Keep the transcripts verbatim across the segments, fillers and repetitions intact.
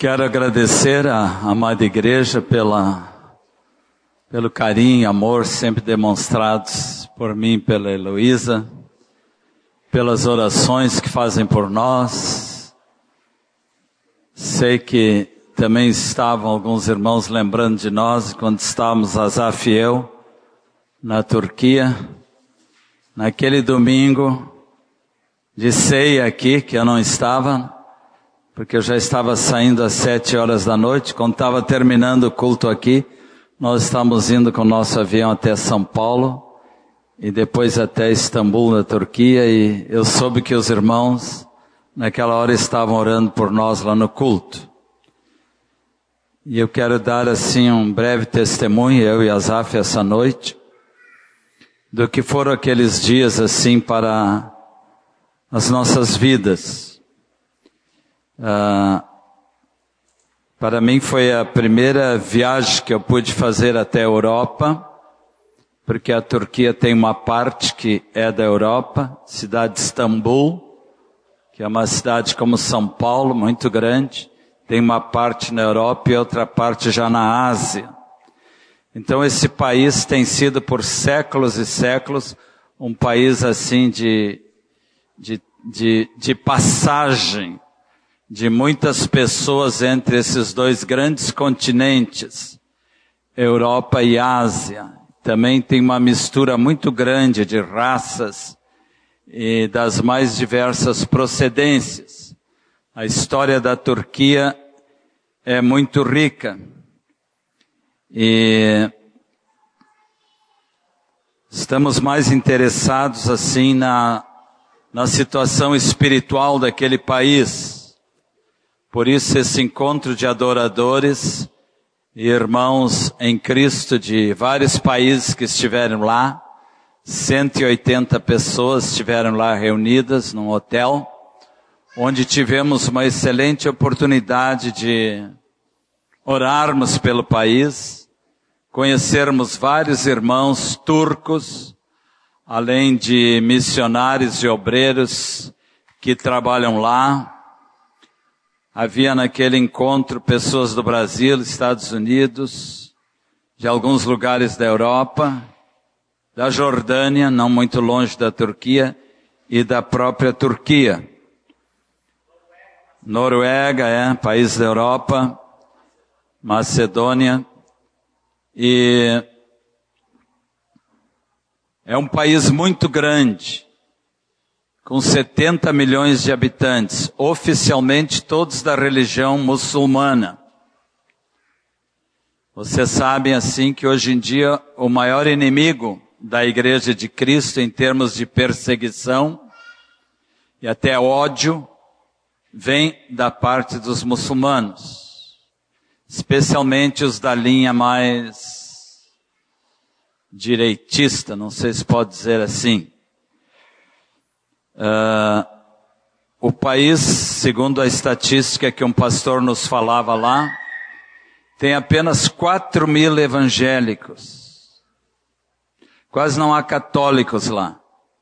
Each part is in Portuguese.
Quero agradecer à amada igreja pela, pelo carinho e amor sempre demonstrados por mim e pela Heloísa, pelas orações que fazem por nós. Sei que também estavam alguns irmãos lembrando de nós quando estávamos, Azaf e eu, na Turquia, naquele domingo de ceia aqui, que eu não estava, porque eu já estava saindo às sete horas da noite. Quando estava terminando o culto aqui, nós estávamos indo com o nosso avião até São Paulo e depois até Istambul, na Turquia, e eu soube que os irmãos naquela hora estavam orando por nós lá no culto. E eu quero dar assim um breve testemunho, eu e Azaf, essa noite, do que foram aqueles dias assim para as nossas vidas. Uh, para mim foi a primeira viagem que eu pude fazer até a Europa, porque a Turquia tem uma parte que é da Europa, cidade de Istambul, que é uma cidade como São Paulo, muito grande, tem uma parte na Europa e outra parte já na Ásia. Então esse país tem sido por séculos e séculos um país assim de, de, de, de passagem de muitas pessoas entre esses dois grandes continentes, Europa e Ásia. Também tem uma mistura muito grande de raças e das mais diversas procedências. A história da Turquia é muito rica. E estamos mais interessados assim na, na situação espiritual daquele país. Por isso esse encontro de adoradores e irmãos em Cristo de vários países que estiveram lá, cento e oitenta pessoas estiveram lá reunidas num hotel, onde tivemos uma excelente oportunidade de orarmos pelo país, conhecermos vários irmãos turcos, além de missionários e obreiros que trabalham lá. Havia naquele encontro pessoas do Brasil, Estados Unidos, de alguns lugares da Europa, da Jordânia, não muito longe da Turquia, e da própria Turquia. Noruega, é, país da Europa, Macedônia, e é um país muito grande, com setenta milhões de habitantes, oficialmente todos da religião muçulmana. Vocês sabem assim que hoje em dia o maior inimigo da Igreja de Cristo em termos de perseguição e até ódio vem da parte dos muçulmanos, especialmente os da linha mais direitista, não sei se pode dizer assim. Uh, o país, segundo a estatística que um pastor nos falava lá, tem apenas quatro mil evangélicos. Quase não há católicos lá.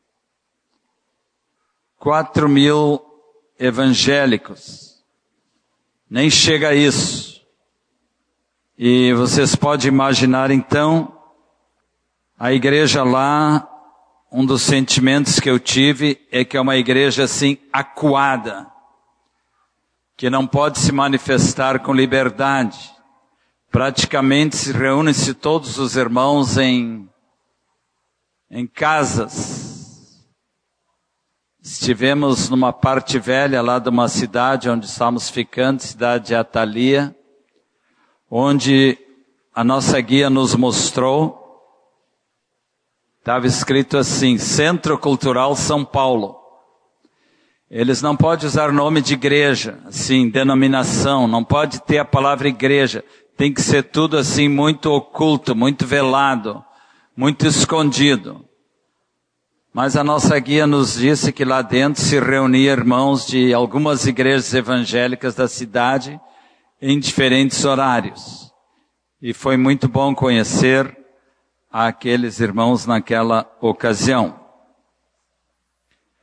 Quatro mil evangélicos. Nem chega a isso. E vocês podem imaginar então, a igreja lá, um dos sentimentos que eu tive é que é uma igreja assim acuada, que não pode se manifestar com liberdade. Praticamente se reúnem-se todos os irmãos em, em casas. Estivemos numa parte velha lá de uma cidade onde estávamos ficando, cidade de Atalia, onde a nossa guia nos mostrou. Estava escrito assim, Centro Cultural São Paulo. Eles não podem usar nome de igreja, assim, denominação, não pode ter a palavra igreja. Tem que ser tudo assim muito oculto, muito velado, muito escondido. Mas a nossa guia nos disse que lá dentro se reunia irmãos de algumas igrejas evangélicas da cidade em diferentes horários. E foi muito bom conhecer aqueles irmãos naquela ocasião.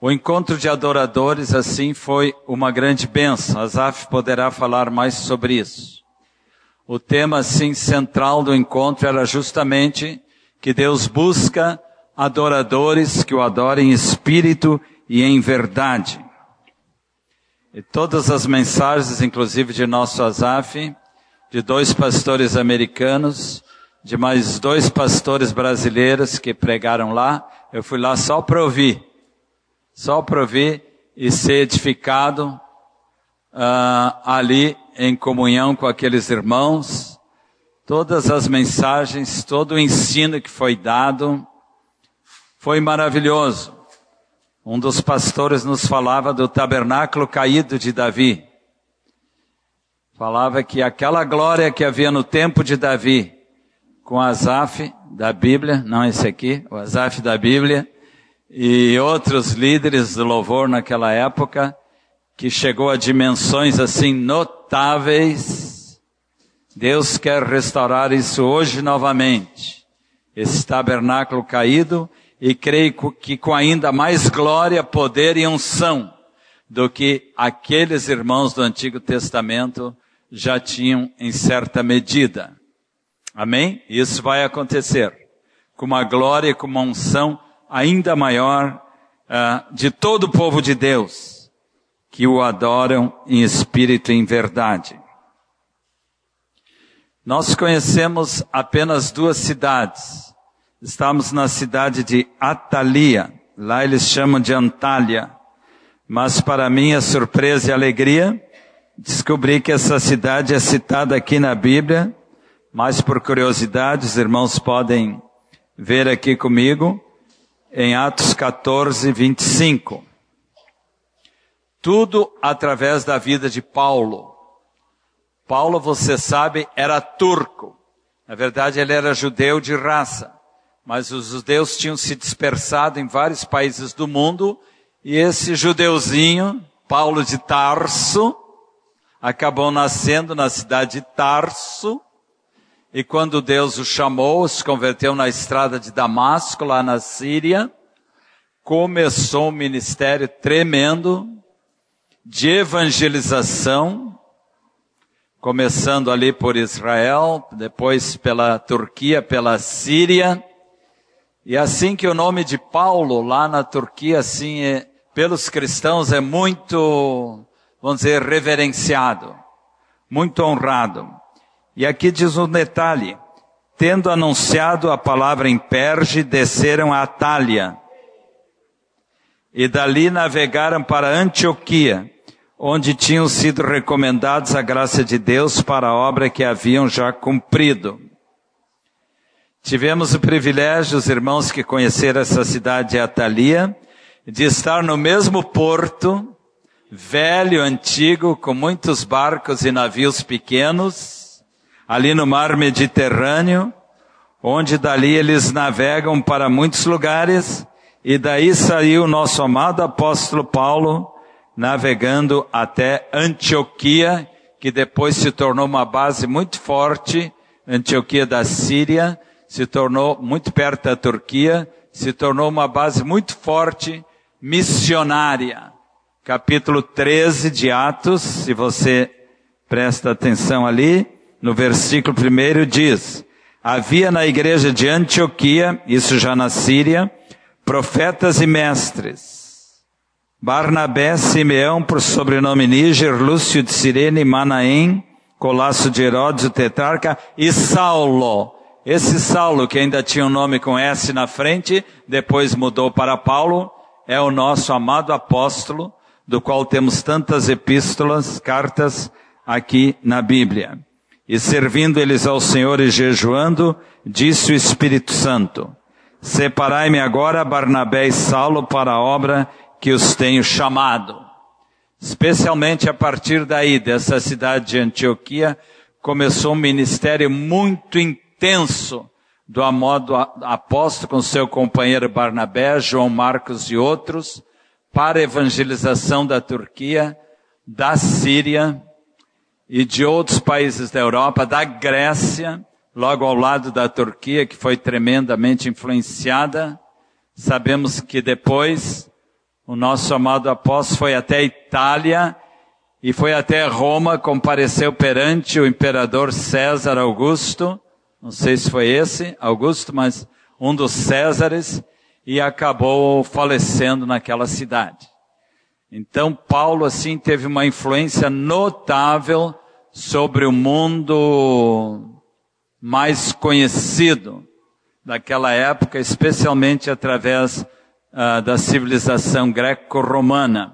O encontro de adoradores, assim, foi uma grande bênção. Asaf poderá falar mais sobre isso. O tema, assim, central do encontro era justamente que Deus busca adoradores que o adorem em espírito e em verdade. E todas as mensagens, inclusive de nosso Asaf, de dois pastores americanos, de mais dois pastores brasileiros que pregaram lá, eu fui lá só para ouvir. Só para ouvir e ser edificado uh, ali em comunhão com aqueles irmãos. Todas as mensagens, todo o ensino que foi dado foi maravilhoso. Um dos pastores nos falava do tabernáculo caído de Davi. Falava que aquela glória que havia no tempo de Davi, com Asaf da Bíblia, não esse aqui, o Asaf da Bíblia, e outros líderes do louvor naquela época, que chegou a dimensões assim notáveis. Deus quer restaurar isso hoje novamente. Esse tabernáculo caído, e creio que com ainda mais glória, poder e unção do que aqueles irmãos do Antigo Testamento já tinham em certa medida. Amém? Isso vai acontecer com uma glória e com uma unção ainda maior uh, de todo o povo de Deus, que o adoram em espírito e em verdade. Nós conhecemos apenas duas cidades. Estamos na cidade de Atalia, lá eles chamam de Antália. Mas para minha surpresa e alegria, descobri que essa cidade é citada aqui na Bíblia, mas por curiosidade, os irmãos podem ver aqui comigo, em Atos quatorze, vinte e cinco. Tudo através da vida de Paulo. Paulo, você sabe, era turco. Na verdade, ele era judeu de raça. Mas os judeus tinham se dispersado em vários países do mundo. E esse judeuzinho, Paulo de Tarso, acabou nascendo na cidade de Tarso. E quando Deus o chamou, se converteu na estrada de Damasco, lá na Síria, começou um ministério tremendo de evangelização, começando ali por Israel, depois pela Turquia, pela Síria. E assim que o nome de Paulo lá na Turquia, assim, é, pelos cristãos é muito, vamos dizer, reverenciado, muito honrado. E aqui diz um detalhe: tendo anunciado a palavra em Perge, desceram a Atália, e dali navegaram para Antioquia, onde tinham sido recomendados a graça de Deus para a obra que haviam já cumprido. Tivemos o privilégio, os irmãos que conheceram essa cidade de Atalia, de estar no mesmo porto, velho, antigo, com muitos barcos e navios pequenos, ali no mar Mediterrâneo, onde dali eles navegam para muitos lugares, e daí saiu o nosso amado apóstolo Paulo, navegando até Antioquia, que depois se tornou uma base muito forte, Antioquia da Síria, se tornou muito perto da Turquia, se tornou uma base muito forte, missionária. Capítulo treze de Atos, se você presta atenção ali, no versículo primeiro diz: havia na igreja de Antioquia, isso já na Síria, profetas e mestres. Barnabé, Simeão, por sobrenome Níger, Lúcio de Cirene, Manaém, Colasso de Herodes, o tetrarca, e Saulo. Esse Saulo, que ainda tinha um nome com S na frente, depois mudou para Paulo, é o nosso amado apóstolo, do qual temos tantas epístolas, cartas, aqui na Bíblia. E servindo eles ao Senhor e jejuando, disse o Espírito Santo: separai-me agora Barnabé e Saulo para a obra que os tenho chamado. Especialmente a partir daí, dessa cidade de Antioquia, começou um ministério muito intenso do amado apóstolo com seu companheiro Barnabé, João Marcos e outros, para a evangelização da Turquia, da Síria e de outros países da Europa, da Grécia, logo ao lado da Turquia, que foi tremendamente influenciada. Sabemos que depois O nosso amado apóstolo foi até a Itália e foi até Roma, compareceu perante o imperador César Augusto, não sei se foi esse, Augusto, mas um dos Césares, e acabou falecendo naquela cidade. Então Paulo, assim, teve uma influência notável sobre o mundo mais conhecido daquela época, especialmente através uh, da civilização greco-romana.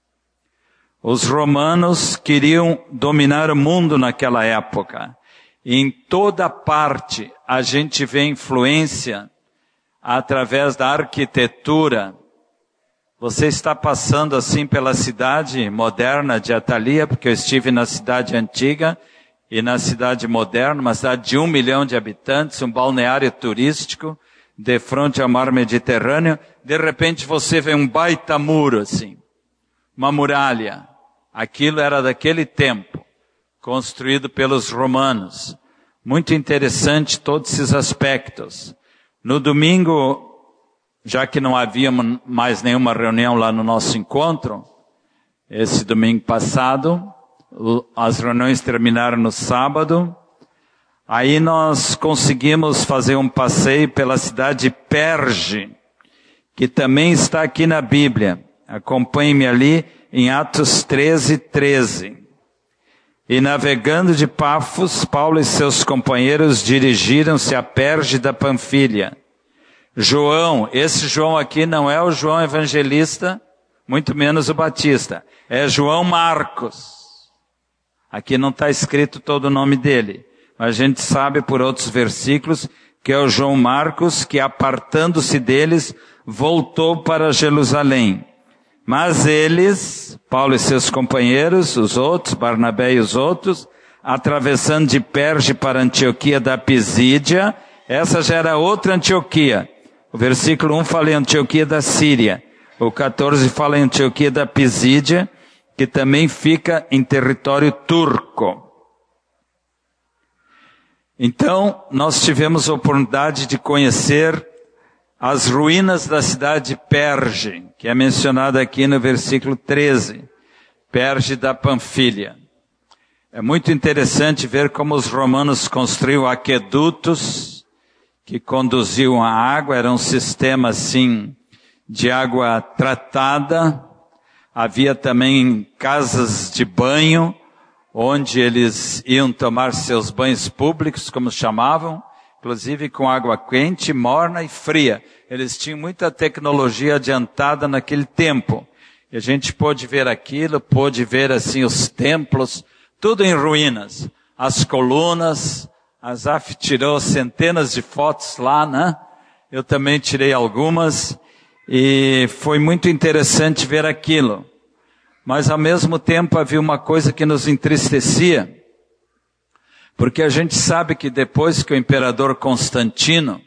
Os romanos queriam dominar o mundo naquela época. Em toda parte a gente vê influência através da arquitetura. Você está passando assim pela cidade moderna de Atalia, porque eu estive na cidade antiga e na cidade moderna, uma cidade de um milhão de habitantes, um balneário turístico, de frente ao mar Mediterrâneo. De repente você vê um baita muro assim, uma muralha. Aquilo era daquele tempo, construído pelos romanos. Muito interessante todos esses aspectos. No domingo, já que não havia mais nenhuma reunião lá no nosso encontro, esse domingo passado, as reuniões terminaram no sábado, aí nós conseguimos fazer um passeio pela cidade de Perge, que também está aqui na Bíblia. Acompanhe-me ali em Atos treze, treze. E navegando de Pafos, Paulo e seus companheiros dirigiram-se a Perge da Panfilha. João, esse João aqui não é o João Evangelista, muito menos o Batista. É João Marcos. Aqui não está escrito todo o nome dele, mas a gente sabe por outros versículos que é o João Marcos, que apartando-se deles, voltou para Jerusalém. Mas eles, Paulo e seus companheiros, os outros, Barnabé e os outros, atravessando de Perge para Antioquia da Pisídia, essa já era outra Antioquia. O versículo um fala em Antioquia da Síria. O quatorze fala em Antioquia da Pisídia, que também fica em território turco. Então, nós tivemos a oportunidade de conhecer as ruínas da cidade de Perge, que é mencionada aqui no versículo treze. Perge da Panfilha. É muito interessante ver como os romanos construíram aquedutos que conduziam a água. Era um sistema, assim, de água tratada. Havia também casas de banho, onde eles iam tomar seus banhos públicos, como chamavam, inclusive com água quente, morna e fria. Eles tinham muita tecnologia adiantada naquele tempo. E a gente pôde ver aquilo, pôde ver assim os templos, tudo em ruínas. As colunas, a Zaf tirou centenas de fotos lá, né? Eu também tirei algumas e foi muito interessante ver aquilo. Mas ao mesmo tempo havia uma coisa que nos entristecia, porque a gente sabe que depois que o imperador Constantino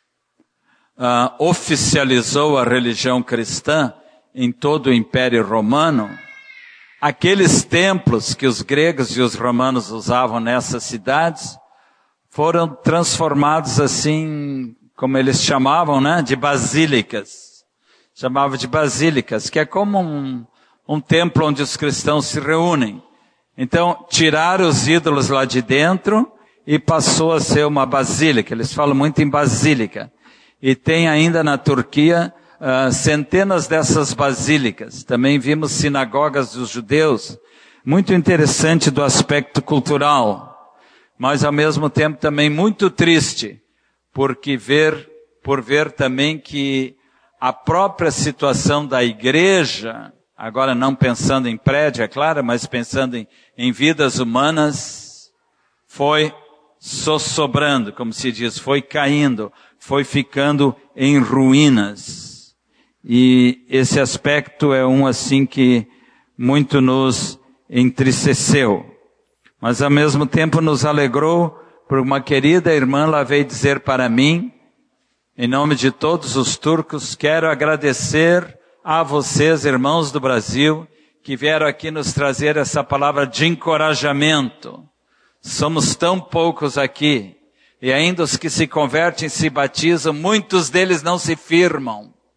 uh, oficializou a religião cristã em todo o Império Romano, aqueles templos que os gregos e os romanos usavam nessas cidades foram transformados assim, como eles chamavam, né, de basílicas. Chamavam de basílicas, que é como um, um templo onde os cristãos se reúnem. Então, tiraram os ídolos lá de dentro e passou a ser uma basílica. Eles falam muito em basílica. E tem ainda na Turquia uh, centenas dessas basílicas. Também vimos sinagogas dos judeus. Muito interessante do aspecto cultural. Mas ao mesmo tempo também muito triste, porque ver, por ver também que a própria situação da igreja, agora não pensando em prédio, é claro, mas pensando em, em vidas humanas, foi sossobrando, como se diz, foi caindo, foi ficando em ruínas. E esse aspecto é um assim que muito nos entristeceu. Mas ao mesmo tempo nos alegrou, por uma querida irmã lá veio dizer para mim, em nome de todos os turcos, quero agradecer a vocês, irmãos do Brasil, que vieram aqui nos trazer essa palavra de encorajamento. Somos tão poucos aqui, e ainda os que se convertem e se batizam, muitos deles não se firmam,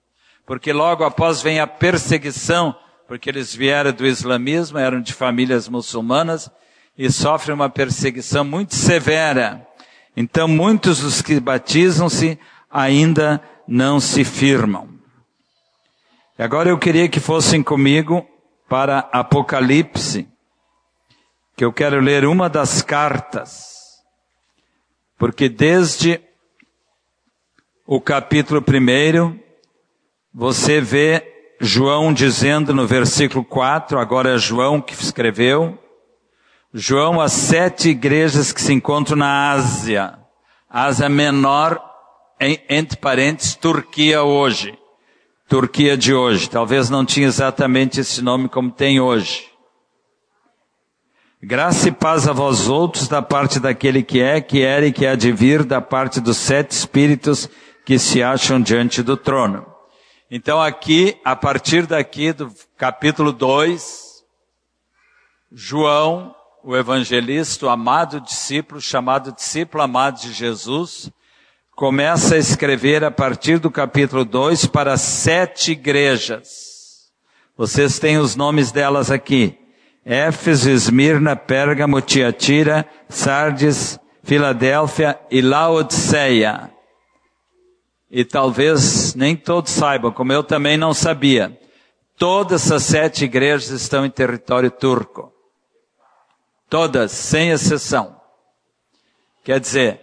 porque logo após vem a perseguição, porque eles vieram do islamismo, eram de famílias muçulmanas, e sofrem uma perseguição muito severa. Então muitos dos que batizam-se ainda não se firmam. E agora eu queria que fossem comigo para Apocalipse, que eu quero ler uma das cartas, porque desde o capítulo primeiro, você vê João dizendo no versículo quatro, agora é João que escreveu, João, as sete igrejas que se encontram na Ásia, Ásia Menor, em, entre parênteses, Turquia hoje, Turquia de hoje, talvez não tinha exatamente esse nome como tem hoje. Graça e paz a vós outros da parte daquele que é, que era e que há de vir, da parte dos sete espíritos que se acham diante do trono. Então aqui, a partir daqui do capítulo dois, João, o evangelista, o amado discípulo, chamado discípulo amado de Jesus, começa a escrever a partir do capítulo dois para sete igrejas. Vocês têm os nomes delas aqui. Éfeso, Esmirna, Pérgamo, Tiatira, Sardes, Filadélfia e Laodiceia. E talvez nem todos saibam, como eu também não sabia. Todas essas sete igrejas estão em território turco. Todas, sem exceção. Quer dizer,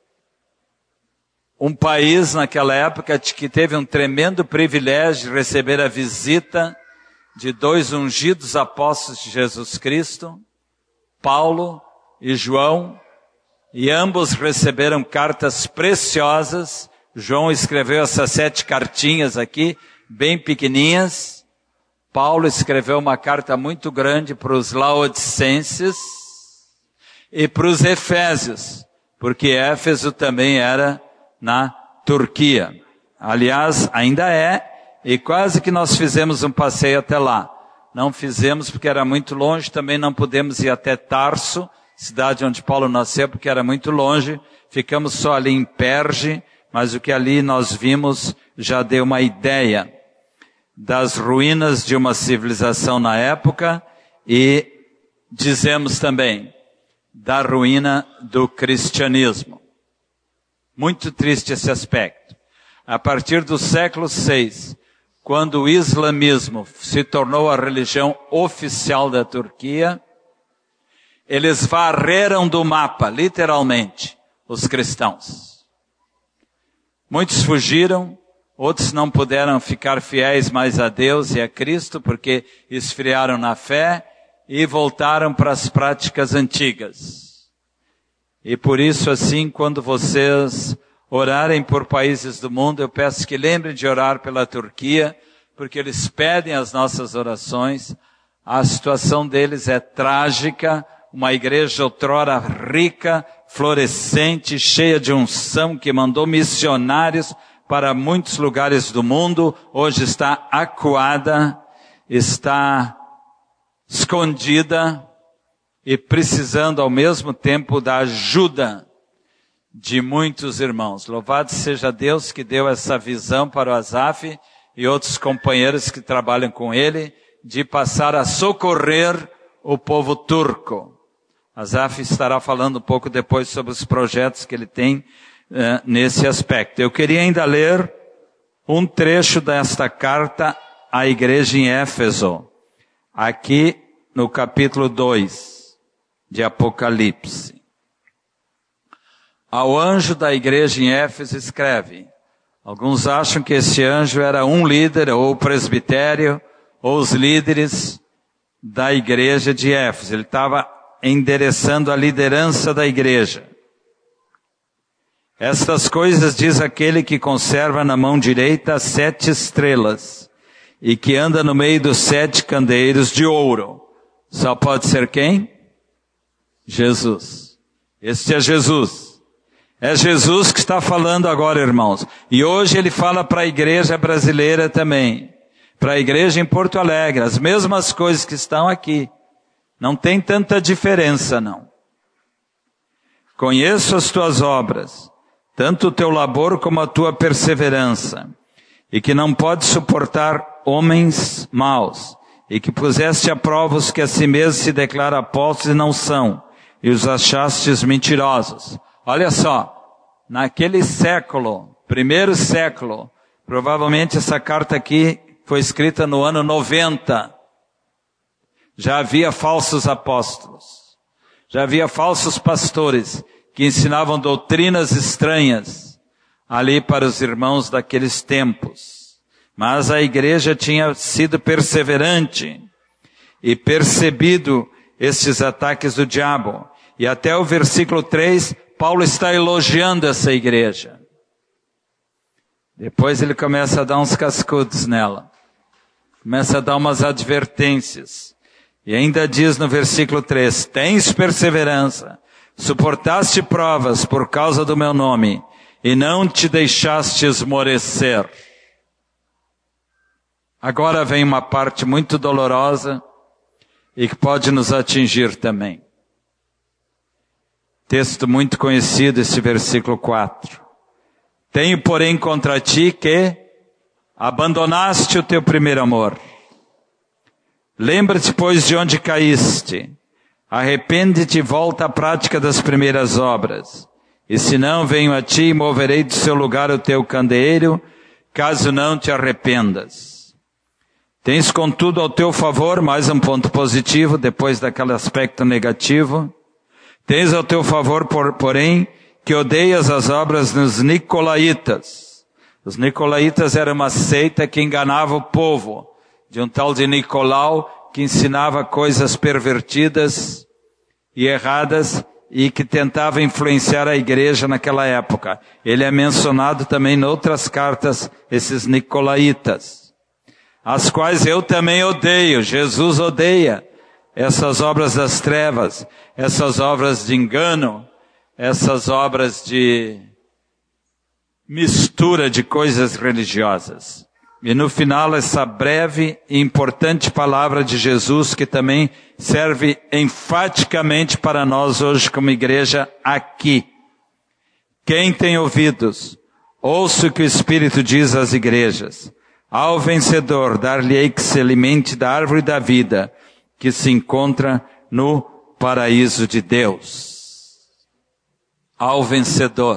um país naquela época que teve um tremendo privilégio de receber a visita de dois ungidos apóstolos de Jesus Cristo, Paulo e João, e ambos receberam cartas preciosas. João escreveu essas sete cartinhas aqui, bem pequeninhas. Paulo escreveu uma carta muito grande para os laodicenses e para os efésios, porque Éfeso também era na Turquia. Aliás, ainda é, e quase que nós fizemos um passeio até lá. Não fizemos porque era muito longe, também não pudemos ir até Tarso, cidade onde Paulo nasceu, porque era muito longe. Ficamos só ali em Perge, mas o que ali nós vimos já deu uma ideia das ruínas de uma civilização na época e dizemos também da ruína do cristianismo. Muito triste esse aspecto. A partir do século seis, quando o islamismo se tornou a religião oficial da Turquia, eles varreram do mapa, literalmente, os cristãos. Muitos fugiram, outros não puderam ficar fiéis mais a Deus e a Cristo, porque esfriaram na fé e voltaram para as práticas antigas. E por isso, assim, quando vocês orarem por países do mundo, eu peço que lembrem de orar pela Turquia, porque eles pedem as nossas orações. A situação deles é trágica, uma igreja outrora rica, florescente, cheia de unção, que mandou missionários para muitos lugares do mundo, hoje está acuada, está escondida e precisando ao mesmo tempo da ajuda de muitos irmãos. Louvado seja Deus que deu essa visão para o Azaf e outros companheiros que trabalham com ele, de passar a socorrer o povo turco. Azaf estará falando um pouco depois sobre os projetos que ele tem uh, nesse aspecto. Eu queria ainda ler um trecho desta carta à igreja em Éfeso, aqui no capítulo dois de Apocalipse. Ao anjo da igreja em Éfeso escreve. Alguns acham que esse anjo era um líder, ou o presbitério, ou os líderes da igreja de Éfeso. Ele estava endereçando a liderança da igreja. Estas coisas diz aquele que conserva na mão direita as sete estrelas e que anda no meio dos sete candeeiros de ouro. Só pode ser quem? Jesus. Este é Jesus. É Jesus que está falando agora, irmãos. E hoje ele fala para a igreja brasileira também. Para a igreja em Porto Alegre. As mesmas coisas que estão aqui. Não tem tanta diferença, não. Conheço as tuas obras, tanto o teu labor como a tua perseverança. e que não pode suportar homens maus, e que puseste a prova os que a si mesmos se declaram apóstolos e não são, e os achastes mentirosos. Olha só, naquele século, primeiro século, provavelmente essa carta aqui foi escrita no ano noventa, já havia falsos apóstolos, já havia falsos pastores, que ensinavam doutrinas estranhas ali para os irmãos daqueles tempos. Mas a igreja tinha sido perseverante e percebido estes ataques do diabo. E até o versículo três, Paulo está elogiando essa igreja. Depois ele começa a dar uns cascudos nela. Começa a dar umas advertências. E ainda diz no versículo três, tens perseverança, suportaste provas por causa do meu nome, e não te deixaste esmorecer. Agora vem uma parte muito dolorosa e que pode nos atingir também. Texto muito conhecido, esse versículo quatro. Tenho, porém, contra ti que abandonaste o teu primeiro amor. Lembra-te, pois, de onde caíste. Arrepende-te e volta à prática das primeiras obras. E se não, venho a ti e moverei do seu lugar o teu candeeiro, caso não te arrependas. Tens, contudo, ao teu favor, mais um ponto positivo, depois daquele aspecto negativo. Tens ao teu favor, por, porém, que odeias as obras dos Nicolaítas. Os Nicolaítas eram uma seita que enganava o povo, de um tal de Nicolau, que ensinava coisas pervertidas e erradas e que tentava influenciar a igreja naquela época. Ele é mencionado também em outras cartas, esses Nicolaítas, as quais eu também odeio. Jesus odeia essas obras das trevas, essas obras de engano, essas obras de mistura de coisas religiosas. E no final, essa breve e importante palavra de Jesus, que também serve enfaticamente para nós hoje como igreja aqui. Quem tem ouvidos, ouça o que o Espírito diz às igrejas. Ao vencedor, dar-lhe-ei que se alimente da árvore da vida, que se encontra no paraíso de Deus. Ao vencedor.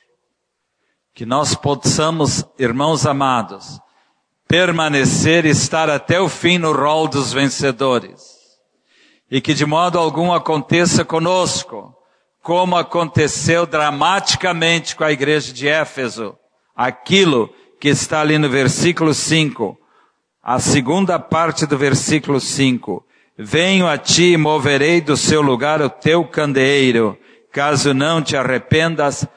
Que nós possamos, irmãos amados, permanecer e estar até o fim no rol dos vencedores. E que de modo algum aconteça conosco, como aconteceu dramaticamente com a igreja de Éfeso, aquilo que está ali no versículo cinco, a segunda parte do versículo cinco. Venho a ti e moverei do seu lugar o teu candeeiro, caso não te arrependas.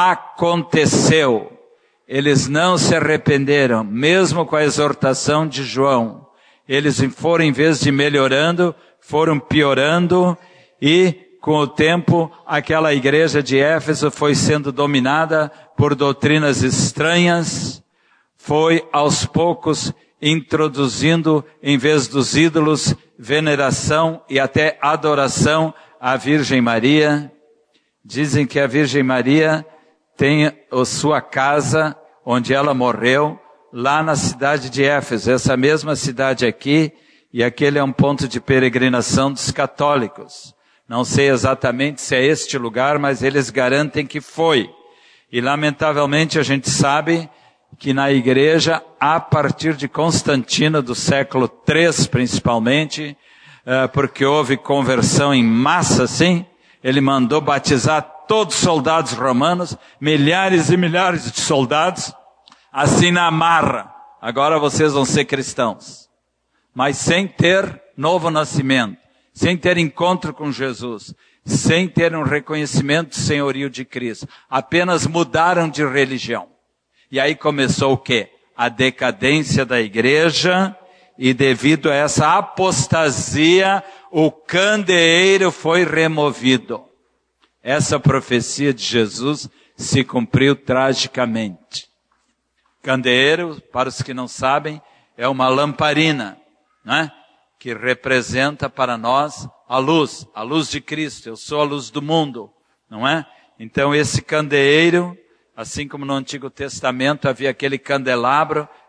Aconteceu. Eles não se arrependeram, mesmo com a exortação de João. Eles foram, em vez de melhorando, foram piorando, e com o tempo aquela igreja de Éfeso foi sendo dominada por doutrinas estranhas, foi aos poucos introduzindo, em vez dos ídolos, veneração e até adoração à Virgem Maria. Dizem que a Virgem Maria tem a sua casa, onde ela morreu, lá na cidade de Éfeso, essa mesma cidade aqui, e aquele é um ponto de peregrinação dos católicos. Não sei exatamente se é este lugar, mas eles garantem que foi. E lamentavelmente a gente sabe que na igreja, a partir de Constantino, do século três principalmente, porque houve conversão em massa, sim, ele mandou batizar todos os soldados romanos, milhares e milhares de soldados, assim na marra. Agora vocês vão ser cristãos. Mas sem ter novo nascimento, sem ter encontro com Jesus, sem ter um reconhecimento do senhorio de Cristo. Apenas mudaram de religião. E aí começou o quê? A decadência da igreja, e devido a essa apostasia, o candeeiro foi removido. Essa profecia de Jesus se cumpriu tragicamente. Candeeiro, para os que não sabem, é uma lamparina, né? Que representa para nós a luz, a luz de Cristo. Eu sou a luz do mundo, não é? Então esse candeeiro, assim como no Antigo Testamento havia aquele candelabro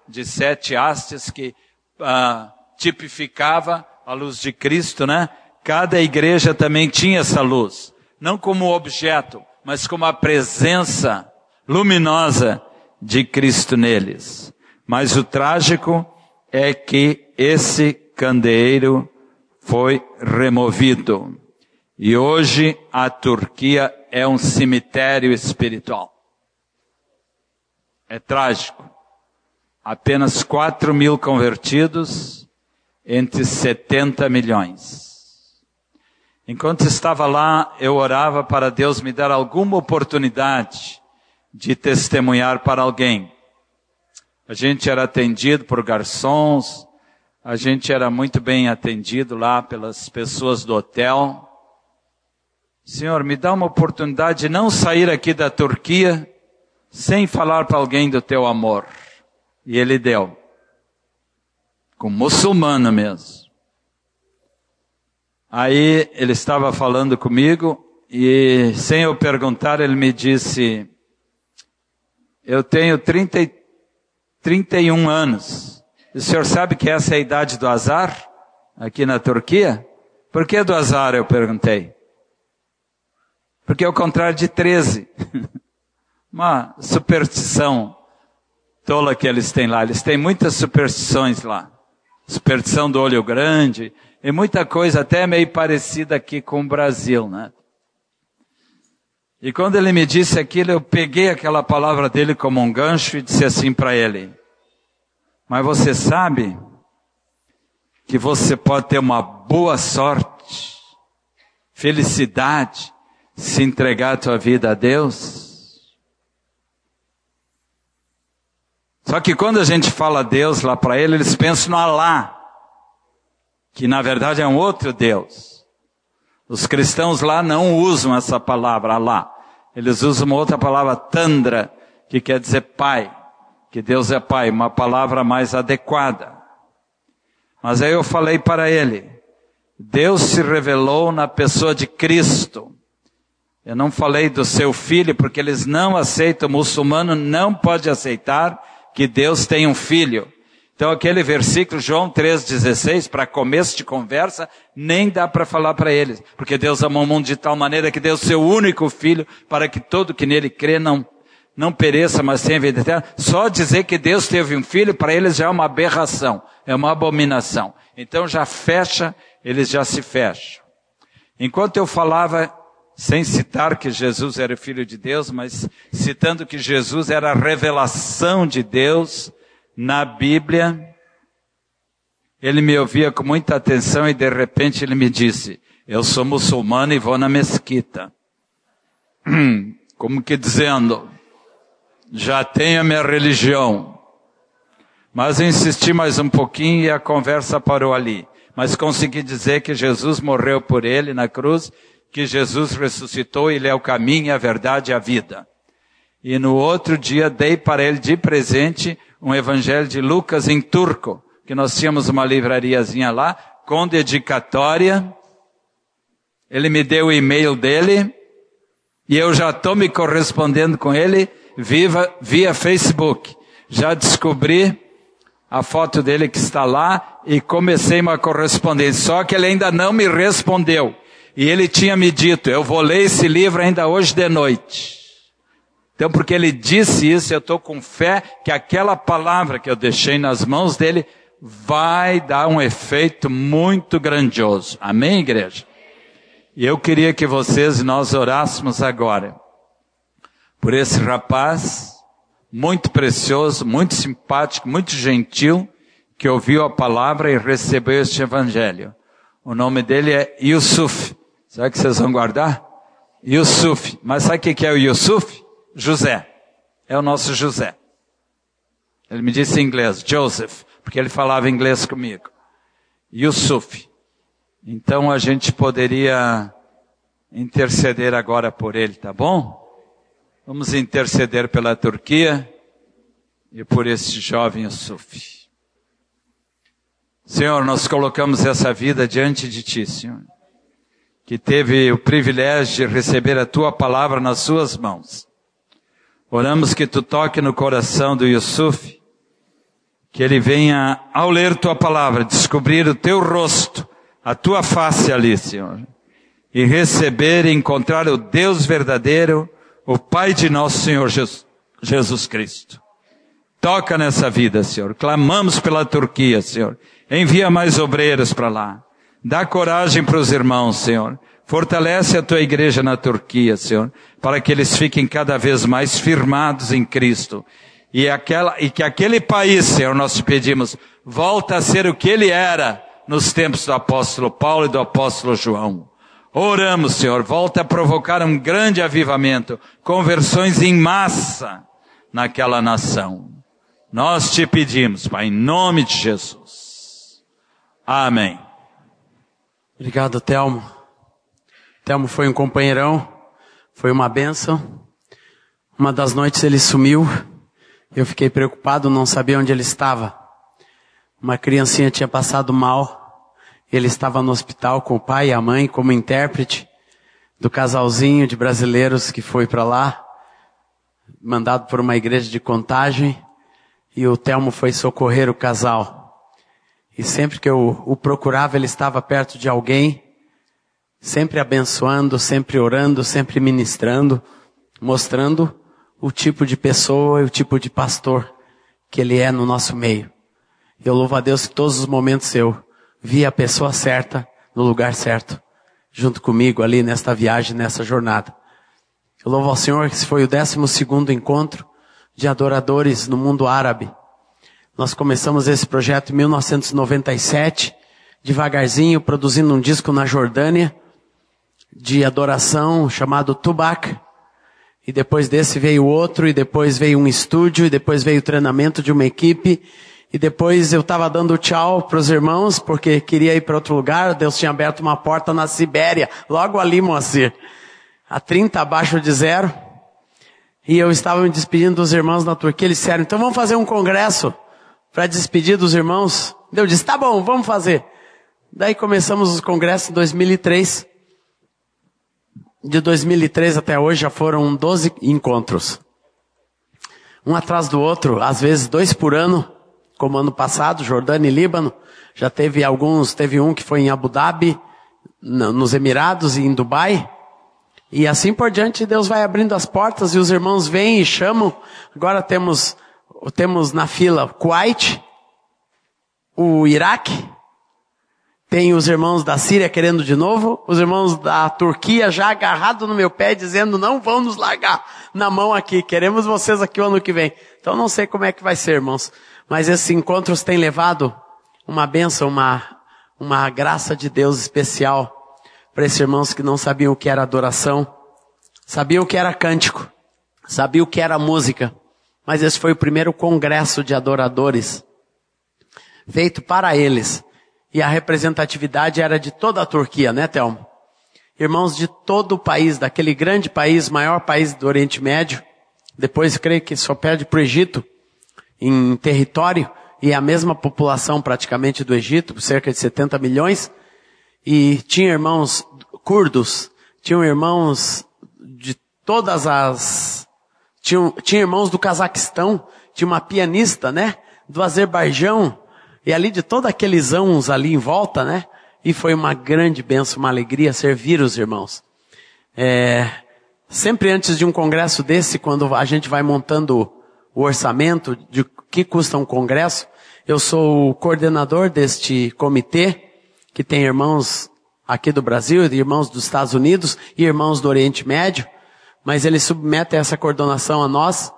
de sete hastes que uh, tipificava a luz de Cristo, né? Cada igreja também tinha essa luz. Não como objeto, mas como a presença luminosa de Cristo neles. Mas o trágico é que esse candeeiro foi removido. E hoje a Turquia é um cemitério espiritual. É trágico. Apenas quatro mil convertidos entre setenta milhões. Enquanto estava lá, eu orava para Deus me dar alguma oportunidade de testemunhar para alguém. A gente era atendido por garçons, a gente era muito bem atendido lá pelas pessoas do hotel. Senhor, me dá uma oportunidade de não sair aqui da Turquia sem falar para alguém do teu amor. E ele deu. Com muçulmano mesmo. Aí ele estava falando comigo e sem eu perguntar ele me disse, eu tenho trinta, trinta e um anos. O senhor sabe que essa é a idade do azar aqui na Turquia? Por que do azar, eu perguntei? Porque é o contrário de treze. Uma superstição tola que eles têm lá. Eles têm muitas superstições lá. Superstição do olho grande. E muita coisa até meio parecida aqui com o Brasil, né? E quando ele me disse aquilo, eu peguei aquela palavra dele como um gancho e disse assim para ele. Mas você sabe que você pode ter uma boa sorte, felicidade, se entregar a tua vida a Deus? Só que quando a gente fala Deus lá para ele, eles pensam no Alá, que na verdade é um outro Deus. Os cristãos lá não usam essa palavra Alá. Eles usam uma outra palavra Tandra, que quer dizer pai, que Deus é pai, uma palavra mais adequada. Mas aí eu falei para ele, Deus se revelou na pessoa de Cristo. Eu não falei do seu filho, porque eles não aceitam, o muçulmano não pode aceitar que Deus tem um filho. Então aquele versículo, João três, dezesseis, para começo de conversa, nem dá para falar para eles. Porque Deus amou o mundo de tal maneira que deu o seu único filho, para que todo que nele crê não, não pereça, mas tenha vida eterna. Só dizer que Deus teve um filho, para eles já é uma aberração, é uma abominação. Então já fecha, eles já se fecham. Enquanto eu falava, sem citar que Jesus era o Filho de Deus, mas citando que Jesus era a revelação de Deus na Bíblia, ele me ouvia com muita atenção e de repente ele me disse, eu sou muçulmano e vou na mesquita. Como que dizendo, já tenho a minha religião. Mas eu insisti mais um pouquinho e a conversa parou ali. Mas consegui dizer que Jesus morreu por ele na cruz, que Jesus ressuscitou, ele é o caminho, a verdade e a vida. E no outro dia dei para ele de presente um evangelho de Lucas em turco, que nós tínhamos uma livrariazinha lá, com dedicatória. Ele me deu o e-mail dele, e eu já estou me correspondendo com ele via, via Facebook. Já descobri a foto dele que está lá, e comecei uma correspondência, só que ele ainda não me respondeu. E ele tinha me dito, eu vou ler esse livro ainda hoje de noite. Então, porque ele disse isso, eu estou com fé que aquela palavra que eu deixei nas mãos dele vai dar um efeito muito grandioso. Amém, igreja? E eu queria que vocês e nós orássemos agora por esse rapaz muito precioso, muito simpático, muito gentil, que ouviu a palavra e recebeu este evangelho. O nome dele é Yusuf. Será que vocês vão guardar? Yusuf. Mas sabe o que é o Yusuf? José. É o nosso José. Ele me disse em inglês, Joseph, porque ele falava inglês comigo. Yusuf. Então a gente poderia interceder agora por ele, tá bom? Vamos interceder pela Turquia e por esse jovem Yusuf. Senhor, nós colocamos essa vida diante de Ti, Senhor, que teve o privilégio de receber a Tua palavra nas Suas mãos. Oramos que Tu toque no coração do Yusuf, que ele venha, ao ler tua palavra, descobrir o teu rosto, a tua face ali, Senhor, e receber e encontrar o Deus verdadeiro, o Pai de nosso Senhor Jesus, Jesus Cristo. Toca nessa vida, Senhor. Clamamos pela Turquia, Senhor. Envia mais obreiros para lá. Dá coragem para os irmãos, Senhor. Fortalece a tua igreja na Turquia, Senhor, para que eles fiquem cada vez mais firmados em Cristo. E, aquela, e que aquele país, Senhor, nós te pedimos, volta a ser o que ele era nos tempos do apóstolo Paulo e do apóstolo João. Oramos, Senhor, volta a provocar um grande avivamento, conversões em massa naquela nação. Nós te pedimos, Pai, em nome de Jesus. Amém. Obrigado, Telmo. Telmo foi um companheirão, foi uma bênção. Uma das noites ele sumiu, eu fiquei preocupado, não sabia onde ele estava. Uma criancinha tinha passado mal, ele estava no hospital com o pai e a mãe como intérprete do casalzinho de brasileiros que foi para lá, mandado por uma igreja de Contagem, e o Telmo foi socorrer o casal. E sempre que eu o procurava, ele estava perto de alguém, sempre abençoando, sempre orando, sempre ministrando, mostrando o tipo de pessoa e o tipo de pastor que ele é no nosso meio. Eu louvo a Deus que todos os momentos eu vi a pessoa certa no lugar certo, junto comigo ali nesta viagem, nessa jornada. Eu louvo ao Senhor que esse foi o décimo segundo encontro de adoradores no mundo árabe. Nós começamos esse projeto em mil novecentos e noventa e sete, devagarzinho, produzindo um disco na Jordânia, de adoração chamado Tubac. E depois desse veio outro, e depois veio um estúdio, e depois veio o treinamento de uma equipe. E depois eu estava dando tchau para os irmãos, porque queria ir para outro lugar. Deus tinha aberto uma porta na Sibéria, logo ali, Moacir, a trinta abaixo de zero. E eu estava me despedindo dos irmãos na Turquia. Eles disseram, então vamos fazer um congresso para despedir dos irmãos. Eu disse, tá bom, vamos fazer. Daí começamos os congressos em dois mil e três. De dois mil e três até hoje já foram doze encontros. Um atrás do outro, às vezes dois por ano, como ano passado, Jordânia e Líbano. Já teve alguns, teve um que foi em Abu Dhabi, nos Emirados e em Dubai. E assim por diante, Deus vai abrindo as portas e os irmãos vêm e chamam. Agora temos, temos na fila Kuwait, o Iraque, tem os irmãos da Síria querendo de novo, os irmãos da Turquia já agarrados no meu pé, dizendo, não vão nos largar na mão aqui, queremos vocês aqui o ano que vem. Então não sei como é que vai ser, irmãos, mas esses encontros têm levado uma bênção, uma, uma graça de Deus especial para esses irmãos que não sabiam o que era adoração, sabiam o que era cântico, sabiam o que era música, mas esse foi o primeiro congresso de adoradores feito para eles. E a representatividade era de toda a Turquia, né, Telmo? Irmãos de todo o país, daquele grande país, maior país do Oriente Médio. Depois, creio que só perde para o Egito, em território, e a mesma população praticamente do Egito, cerca de setenta milhões. E tinha irmãos curdos, tinham irmãos de todas as... Tinha, tinha irmãos do Cazaquistão, tinha uma pianista, né, do Azerbaijão, e ali de todos aqueles anos ali em volta, né? E foi uma grande bênção, uma alegria servir os irmãos. É, sempre antes de um congresso desse, quando a gente vai montando o orçamento de que custa um congresso, eu sou o coordenador deste comitê, que tem irmãos aqui do Brasil, irmãos dos Estados Unidos e irmãos do Oriente Médio, mas eles submetem essa coordenação a nós.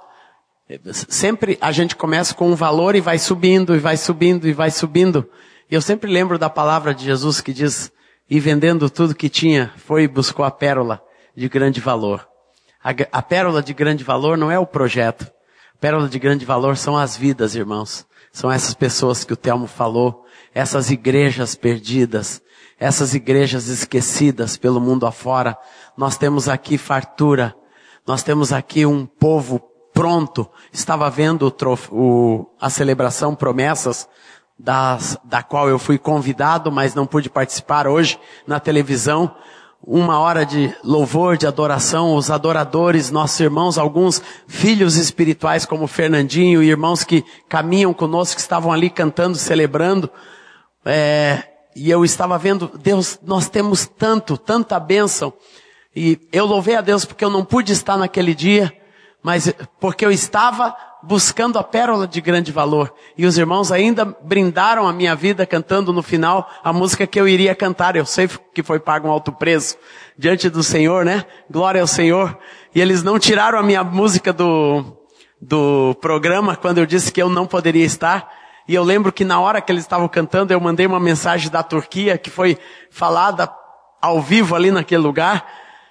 Sempre a gente começa com um valor e vai subindo, e vai subindo, e vai subindo. E eu sempre lembro da palavra de Jesus que diz, e vendendo tudo que tinha, foi e buscou a pérola de grande valor. A, a pérola de grande valor não é o projeto. A pérola de grande valor são as vidas, irmãos. São essas pessoas que o Telmo falou, essas igrejas perdidas, essas igrejas esquecidas pelo mundo afora. Nós temos aqui fartura, nós temos aqui um povo pronto. Estava vendo o trof, o, a celebração Promessas, das, da qual eu fui convidado, mas não pude participar hoje na televisão. uma hora de louvor, de adoração, os adoradores, nossos irmãos, alguns filhos espirituais como Fernandinho e irmãos que caminham conosco, que estavam ali cantando, celebrando, é, e eu estava vendo, Deus, nós temos tanto, tanta bênção, e eu louvei a Deus porque eu não pude estar naquele dia, mas porque eu estava buscando a pérola de grande valor. E os irmãos ainda brindaram a minha vida cantando no final a música que eu iria cantar. Eu sei que foi pago um alto preço diante do Senhor, né? Glória ao Senhor. E eles não tiraram a minha música do, do programa quando eu disse que eu não poderia estar. E eu lembro que na hora que eles estavam cantando, eu mandei uma mensagem da Turquia que foi falada ao vivo ali naquele lugar.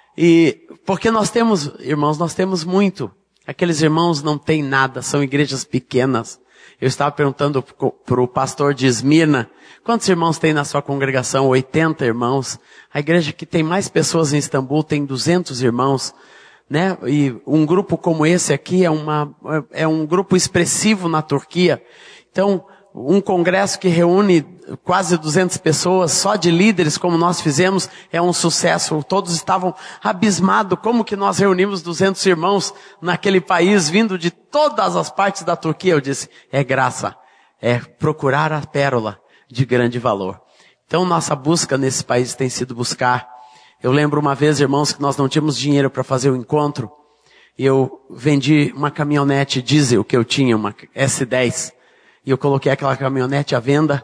E porque nós temos, irmãos, nós temos muito. Aqueles irmãos não têm nada, são igrejas pequenas. Eu estava perguntando para o pastor de Esmirna, quantos irmãos tem na sua congregação? oitenta irmãos. A igreja que tem mais pessoas em Istambul tem duzentos irmãos, né? E um grupo como esse aqui é uma, é um grupo expressivo na Turquia. Então, um congresso que reúne quase duzentas pessoas, só de líderes, como nós fizemos, é um sucesso. Todos estavam abismados como que nós reunimos duzentos irmãos naquele país, vindo de todas as partes da Turquia. Eu disse, é graça, é procurar a pérola de grande valor. Então, nossa busca nesse país tem sido buscar. Eu lembro uma vez, irmãos, que nós não tínhamos dinheiro para fazer o encontro, e eu vendi uma caminhonete diesel que eu tinha, uma S dez, e eu coloquei aquela caminhonete à venda,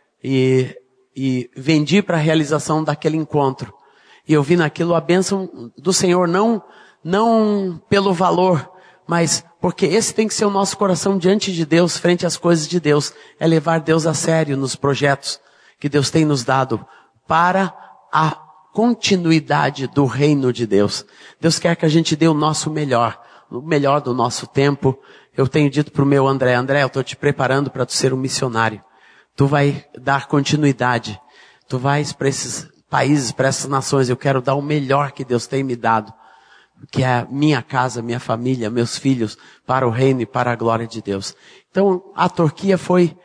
e, e vendi para a realização daquele encontro. E eu vi naquilo a bênção do Senhor, não, não pelo valor, mas porque esse tem que ser o nosso coração diante de Deus, frente às coisas de Deus. É levar Deus a sério nos projetos que Deus tem nos dado para a continuidade do reino de Deus. Deus quer que a gente dê o nosso melhor, o melhor do nosso tempo. Eu tenho dito para o meu André, André, eu estou te preparando para tu ser um missionário. Tu vai dar continuidade. Tu vais para esses países, para essas nações. Eu quero dar o melhor que Deus tem me dado, que é a minha casa, minha família, meus filhos, para o reino e para a glória de Deus. Então, a Turquia foi,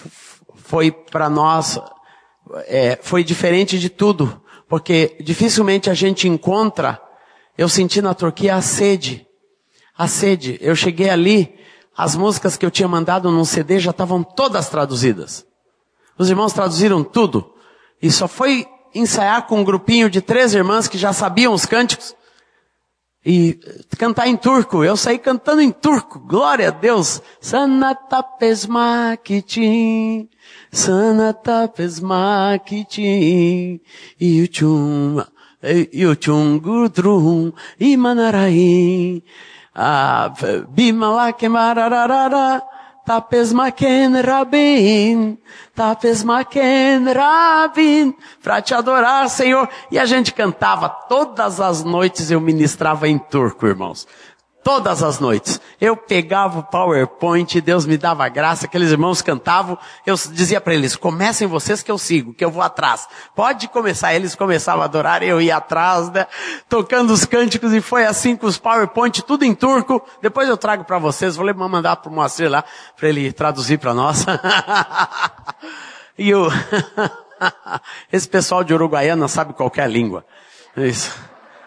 foi para nós, é, foi diferente de tudo, porque dificilmente a gente encontra. Eu senti na Turquia a sede, a sede. Eu cheguei ali, as músicas que eu tinha mandado num C D já estavam todas traduzidas. Os irmãos traduziram tudo. E só foi ensaiar com um grupinho de três irmãs que já sabiam os cânticos. E cantar em turco. Eu saí cantando em turco. Glória a Deus. Sanata pesmakitin. Sanata pesmakitin. Yuchum. Yuchum gudrum. Imanarain. Bimalake mararara. Tapes maken rabin, tapes maken rabin, para te adorar, Senhor. E a gente cantava todas as noites, eu ministrava em turco, irmãos. Todas as noites. Eu pegava o PowerPoint, Deus me dava graça, aqueles irmãos cantavam, eu dizia para eles, comecem vocês que eu sigo, que eu vou atrás. Pode começar, eles começavam a adorar, eu ia atrás, né? Tocando os cânticos, e foi assim com os PowerPoint, tudo em turco. Depois eu trago para vocês, vou mandar para o Moacir lá, para ele traduzir para nós. E o esse pessoal de Uruguaiana sabe qualquer língua. Isso.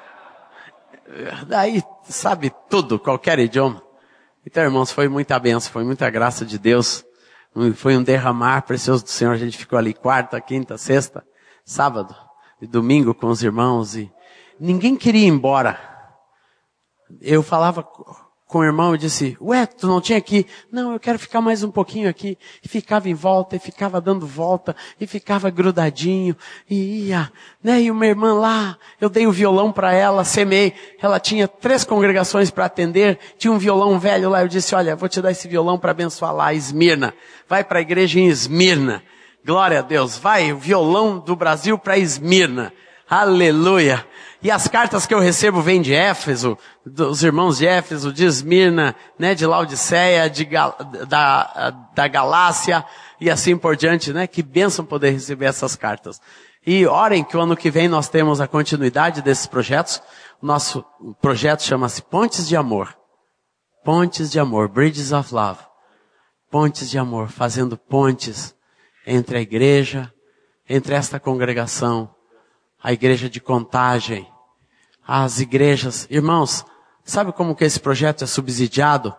Daí sabe tudo, qualquer idioma. Então, irmãos, foi muita bênção, foi muita graça de Deus. Foi um derramar precioso do Senhor. A gente ficou ali quarta, quinta, sexta, sábado e domingo com os irmãos. E ninguém queria ir embora. Eu falava com o irmão e disse, ué, tu não tinha aqui? Não, eu quero ficar mais um pouquinho aqui. E ficava em volta, e ficava dando volta, e ficava grudadinho, e ia, né? E uma irmã lá, eu dei o violão para ela, semei. Ela tinha três congregações para atender, tinha um violão velho lá. Eu disse, olha, vou te dar esse violão para abençoar lá, Esmirna. Vai para a igreja em Esmirna. Glória a Deus. Vai, o violão do Brasil para Esmirna. Aleluia. E as cartas que eu recebo vêm de Éfeso, dos irmãos de Éfeso, de Esmirna, né, de Laodiceia, de Gal, da, da Galácia, e assim por diante, né? Que bênção poder receber essas cartas. E orem que o ano que vem nós temos a continuidade desses projetos. O nosso projeto chama-se Pontes de Amor. Pontes de Amor, Bridges of Love. Pontes de amor, fazendo pontes entre a igreja, entre esta congregação, a igreja de Contagem, as igrejas. Irmãos, sabe como que esse projeto é subsidiado?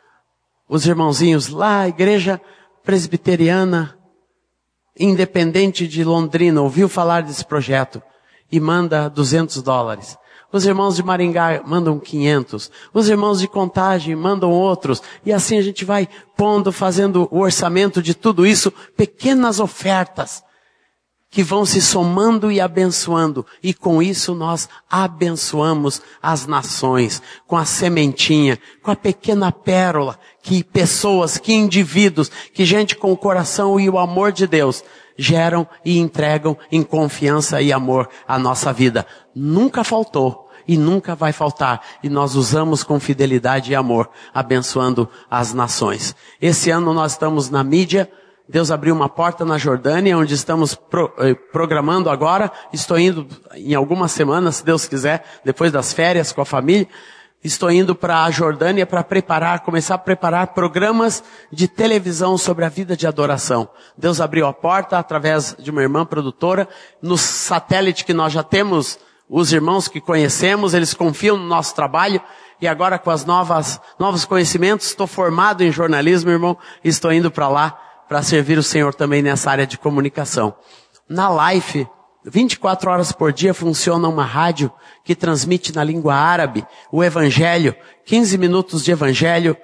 Os irmãozinhos lá, a igreja presbiteriana independente de Londrina, ouviu falar desse projeto e manda duzentos dólares. Os irmãos de Maringá mandam quinhentos. Os irmãos de Contagem mandam outros. E assim a gente vai pondo, fazendo o orçamento de tudo isso, pequenas ofertas que vão se somando e abençoando. E com isso nós abençoamos as nações, com a sementinha, com a pequena pérola, que pessoas, que indivíduos, que gente com o coração e o amor de Deus geram e entregam em confiança e amor a nossa vida. Nunca faltou e nunca vai faltar. E nós usamos com fidelidade e amor, abençoando as nações. Esse ano nós estamos na mídia. Deus abriu uma porta na Jordânia, onde estamos pro, eh, programando agora. Estou indo em algumas semanas, se Deus quiser, depois das férias com a família. Estou indo para a Jordânia para preparar, começar a preparar programas de televisão sobre a vida de adoração. Deus abriu a porta através de uma irmã produtora. No satélite que nós já temos, os irmãos que conhecemos, eles confiam no nosso trabalho. E agora com as novas, novos conhecimentos, estou formado em jornalismo, irmão, e estou indo para lá para servir o Senhor também nessa área de comunicação. Na Life, vinte e quatro horas por dia funciona uma rádio que transmite na língua árabe o evangelho, quinze minutos de evangelho.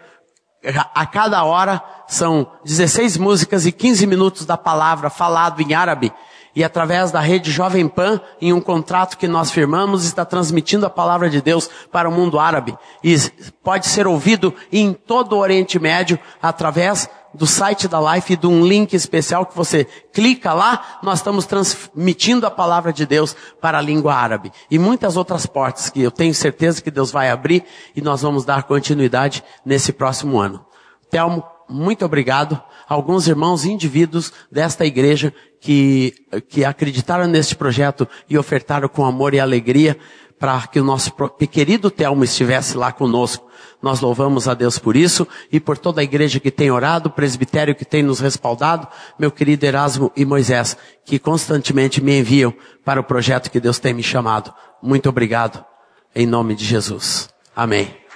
A cada hora são dezesseis músicas e quinze minutos da palavra falado em árabe. E através da rede Jovem Pan, em um contrato que nós firmamos, está transmitindo a palavra de Deus para o mundo árabe. E pode ser ouvido em todo o Oriente Médio através do site da Life e de um link especial que você clica lá. Nós estamos transmitindo a palavra de Deus para a língua árabe. E muitas outras portas que eu tenho certeza que Deus vai abrir e nós vamos dar continuidade nesse próximo ano. Telmo, muito obrigado. Alguns irmãos indivíduos desta igreja que, que acreditaram neste projeto e ofertaram com amor e alegria para que o nosso querido Telmo estivesse lá conosco. Nós louvamos a Deus por isso e por toda a igreja que tem orado, o presbitério que tem nos respaldado, meu querido Erasmo e Moisés, que constantemente me enviam para o projeto que Deus tem me chamado. Muito obrigado, em nome de Jesus. Amém.